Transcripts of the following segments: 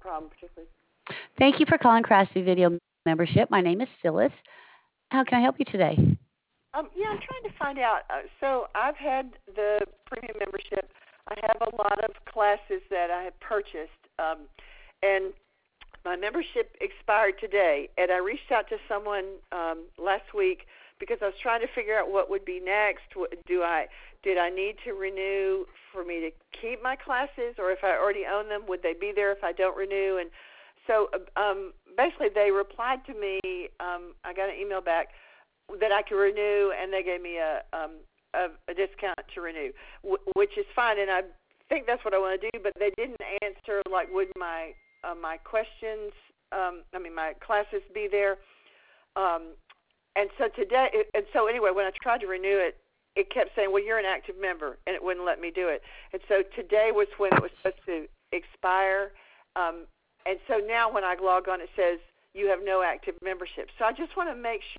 problem particularly. Thank you for calling Craftsy Video Membership. My name is Phyllis. How can I help you today? Yeah, I'm trying to find out. So I've had the premium membership. I have a lot of classes that I have purchased, and my membership expired today. And I reached out to someone last week because I was trying to figure out what would be next. Did I need to renew for me to keep my classes, or if I already own them, would they be there if I don't renew? And so basically, they replied to me. I got an email back that I could renew, and they gave me a discount to renew, which is fine, and I think that's what I want to do. But they didn't answer like would my questions, my classes be there. And so anyway, when I tried to renew it, it kept saying, well, you're an active member, and it wouldn't let me do it. And so today was when it was supposed to expire. And so now when I log on, it says you have no active membership. So I just want to make sure.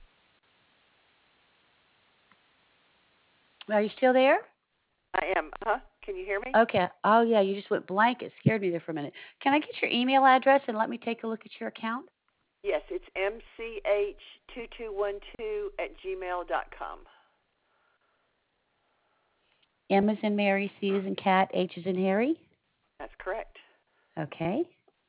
Are you still there? I am. Can you hear me? Okay. Oh, yeah, you just went blank. It scared me there for a minute. Can I get your email address and let me take a look at your account? Yes, it's mch2212@gmail.com. M is in Mary, C is in Cat, H is in Harry. That's correct. Okay.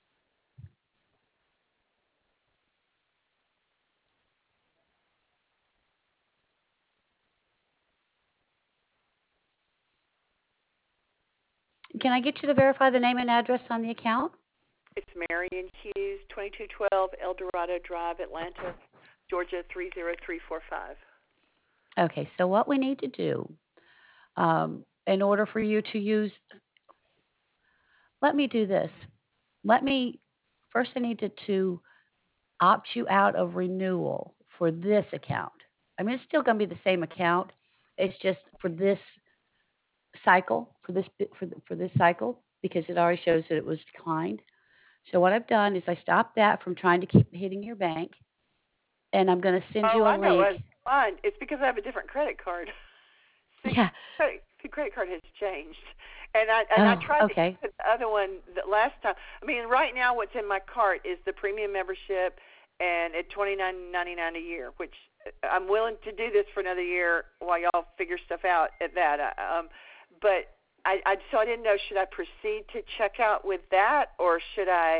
Can I get you to verify the name and address on the account? It's Marion Hughes, 2212 El Dorado Drive, Atlanta, Georgia 30345. Okay, so what we need to do in order for you to use, let me do this. First I needed to opt you out of renewal for this account. I mean, it's still going to be the same account. It's just for this cycle, for this cycle, because it already shows that it was declined. So what I've done is I stopped that from trying to keep hitting your bank, and I'm going to send Oh, you a I know. link. It's fine. It's because I have a different credit card. See, Yeah. the credit card has changed. And I Oh, tried to okay. use the other one the last time. I mean, right now what's in my cart is the premium membership, and at $29.99 a year, which I'm willing to do this for another year while y'all figure stuff out at that. But so I didn't know, should I proceed to check out with that, or should I?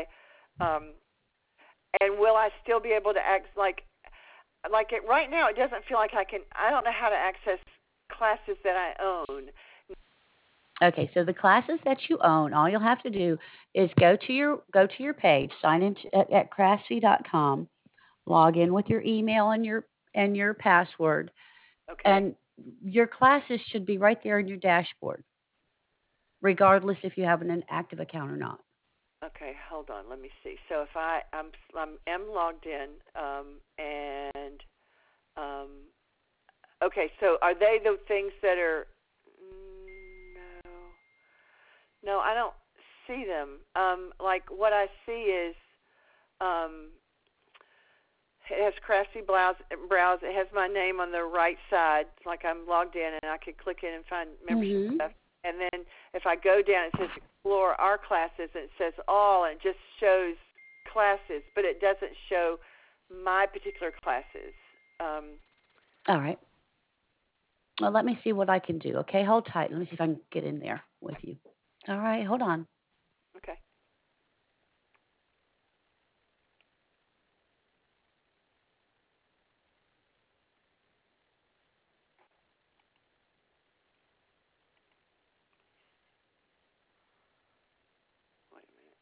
And will I still be able to it right now? It doesn't feel like I can. I don't know how to access classes that I own. Okay, so the classes that you own, all you'll have to do is go to your page, sign in at craftsy.com, log in with your email and your password, Okay. and your classes should be right there in your dashboard, regardless if you have an active account or not. Okay. Hold on. Let me see. So if I'm logged in, and um, okay. So are they the things that are? No, no, I don't see them. Like what I see is um, it has Craftsy Browse. It has my name on the right side. It's like I'm logged in, and I could click in and find membership Mhm. stuff. And then if I go down, it says Explore Our Classes, and it says All, and it just shows classes, but it doesn't show my particular classes. All right. Well, let me see what I can do. Okay, hold tight. Let me see if I can get in there with you. All right, hold on. Okay. Wait a minute.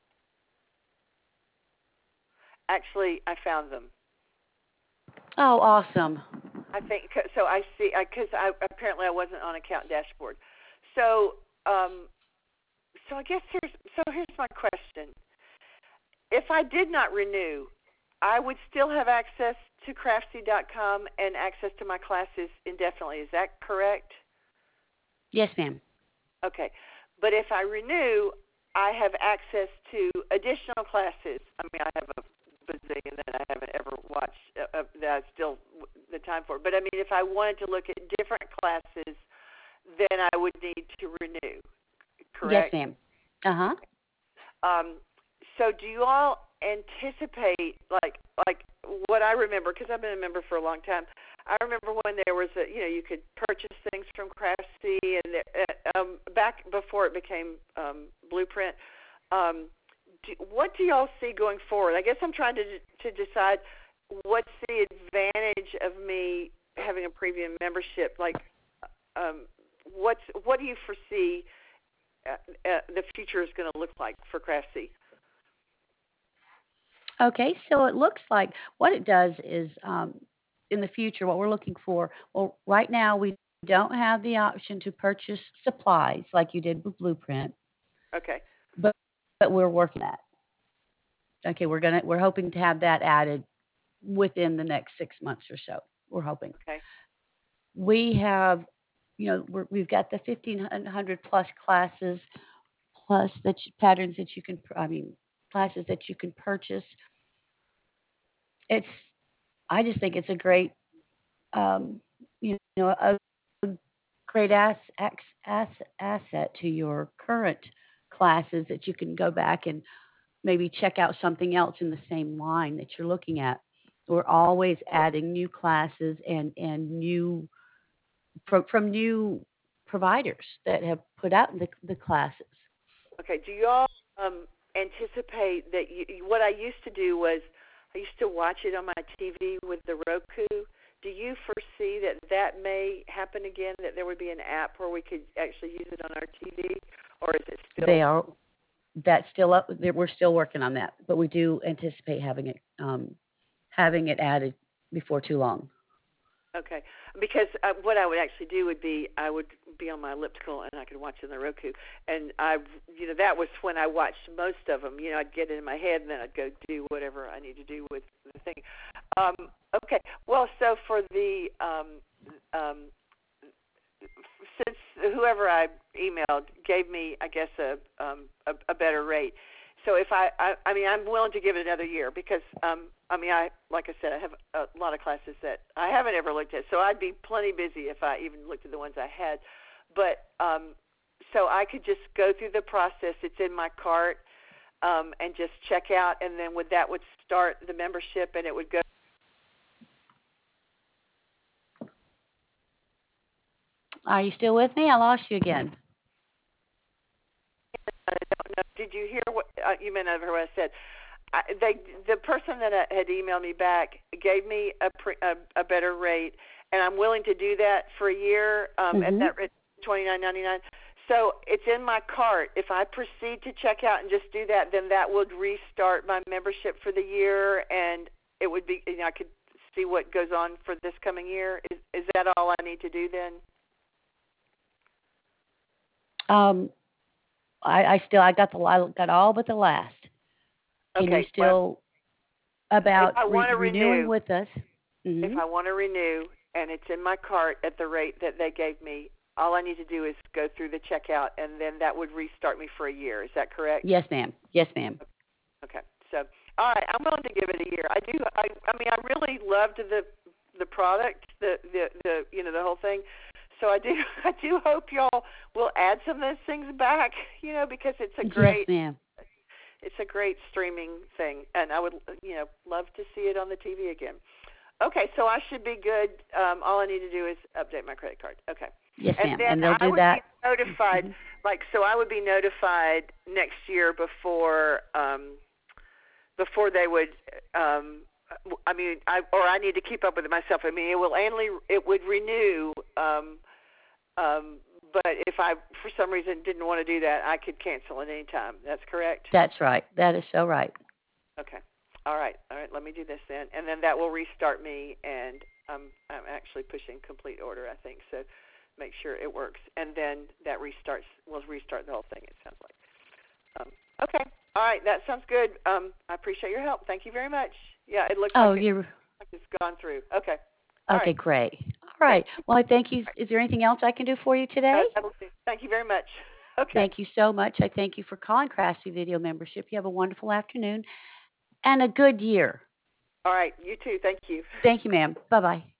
Actually, I found them. Oh, awesome. I think so. I see because apparently I wasn't on account dashboard. So so I guess here's my question. If I did not renew, I would still have access to craftsy.com and access to my classes indefinitely. Is that correct? Yes, ma'am. Okay. But if I renew, I have access to additional classes. I mean, I have a bazillion that I haven't ever watched that I still the time for. But I mean, if I wanted to look at different classes, then I would need to renew. Yes, Correct? ma'am. Uh huh. Um, So do you all anticipate like what I remember, because I've been a member for a long time. I remember when there was you could purchase things from Craftsy, and back before it became Blueprint. What do y'all see going forward? I guess I'm trying to decide what's the advantage of me having a premium membership. Like, what do you foresee the future is going to look like for Craftsy? Okay, so it looks like what it does is in the future, what we're looking for. Well, right now we don't have the option to purchase supplies like you did with Blueprint, Okay. but we're working that. Okay, we're hoping to have that added within the next 6 months or so. We're hoping. Okay. We have, we've got the 1,500 plus classes, plus the patterns that you can, classes that you can purchase. It's, I just think it's a great, a great asset to your current classes that you can go back and maybe check out something else in the same line that you're looking at. We're always adding new classes and new from new providers that have put out the classes. Okay. Do you all anticipate that what I used to do was I used to watch it on my TV with the Roku. Do you foresee that may happen again, that there would be an app where we could actually use it on our TV, or is it still? That's still up. We're still working on that, but we do anticipate having it added before too long. Okay, because what I would actually do would be I would be on my elliptical and I could watch it on the Roku, and that was when I watched most of them. I'd get it in my head and then I'd go do whatever I need to do with the thing. Okay, well, so for the since whoever I emailed gave me, I guess, a better rate. So if I'm willing to give it another year because like I said, I have a lot of classes that I haven't ever looked at, so I'd be plenty busy if I even looked at the ones I had. But so I could just go through the process. It's in my cart, and just check out, and then would start the membership, and it would go. Are you still with me? I lost you again. I don't know. Did you hear what you may not have heard what I said? The person that had emailed me back gave me a better rate, and I'm willing to do that for a year at that rate, $29.99. So it's in my cart. If I proceed to check out and just do that, then that would restart my membership for the year, and it would be I could see what goes on for this coming year. Is that all I need to do then? I got all but the last. Can you still about renewing with us? Mm-hmm. If I want to renew and it's in my cart at the rate that they gave me, all I need to do is go through the checkout, and then that would restart me for a year. Is that correct? Yes, ma'am. Yes, ma'am. Okay. So, all right, I'm willing to give it a year. I do. I really loved the product, the whole thing. So I do hope y'all will add some of those things back, because it's a great. Yes, ma'am. It's a great streaming thing, and I would, love to see it on the TV again. Okay, so I should be good. All I need to do is update my credit card. Okay. Yes, ma'am. And they'll do that. I would be notified, so I would be notified next year before they would. I need to keep up with it myself. It would renew. But if I, for some reason, didn't want to do that, I could cancel at any time. That's correct? That's right. That is so right. Okay. All right. Let me do this then. And then that will restart me, and I'm actually pushing complete order, I think, so make sure it works. And then that will restart the whole thing, it sounds like. Okay. All right. That sounds good. I appreciate your help. Thank you very much. Yeah, it looks like it's gone through. Okay. Okay, great. All right. Well, I thank you. Is there anything else I can do for you today? Thank you very much. Okay. Thank you so much. I thank you for calling Craftsy Video Membership. You have a wonderful afternoon and a good year. All right. You too. Thank you. Thank you, ma'am. Bye-bye.